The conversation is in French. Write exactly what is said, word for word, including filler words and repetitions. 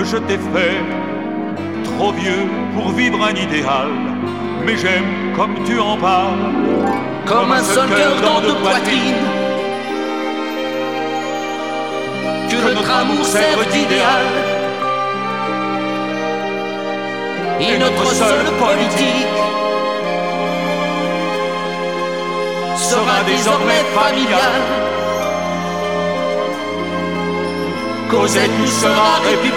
que je t'ai fait. Trop vieux pour vivre un idéal, mais j'aime comme tu en parles. Comme un seul cœur dans deux poitrines, que notre amour serve d'idéal. Et notre seule politique sera désormais familiale. Cosette nous sera républicaine.